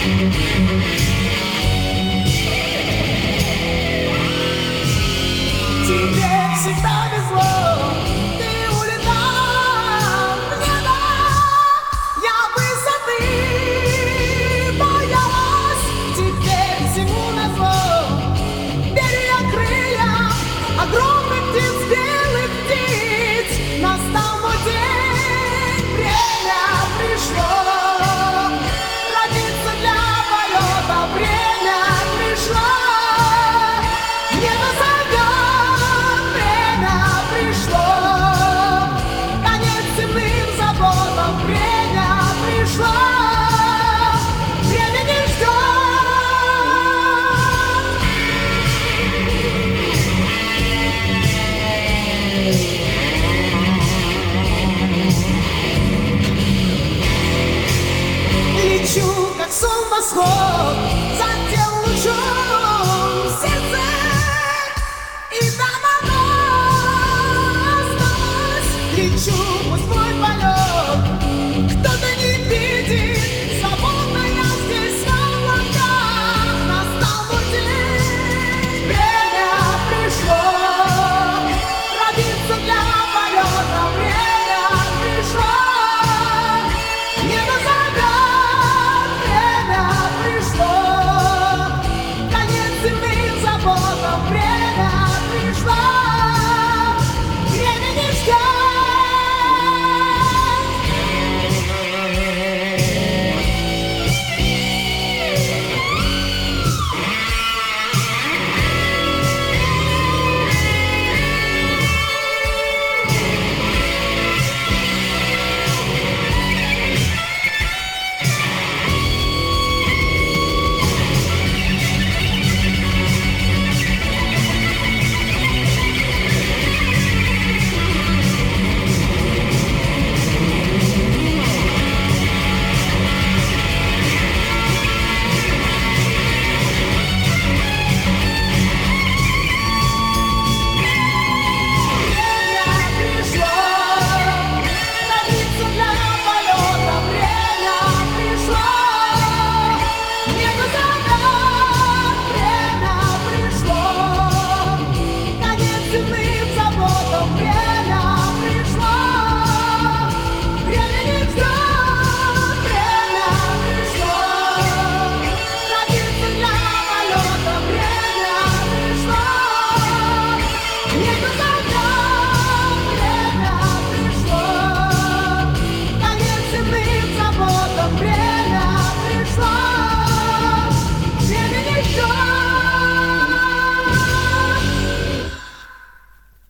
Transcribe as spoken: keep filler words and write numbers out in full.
Тебе всегда везло, ты улетал в небо. Я высоты боялась, теперь всему назло. Перья, крылья огромных птиц, белых птиц. Настал мой день, время пришло. Родиться для полета, время пришло. Небо зовет, время пришло. Конец земным заботам, время пришло. Время не ждет. Лечу, как сон восход, за тем лучом.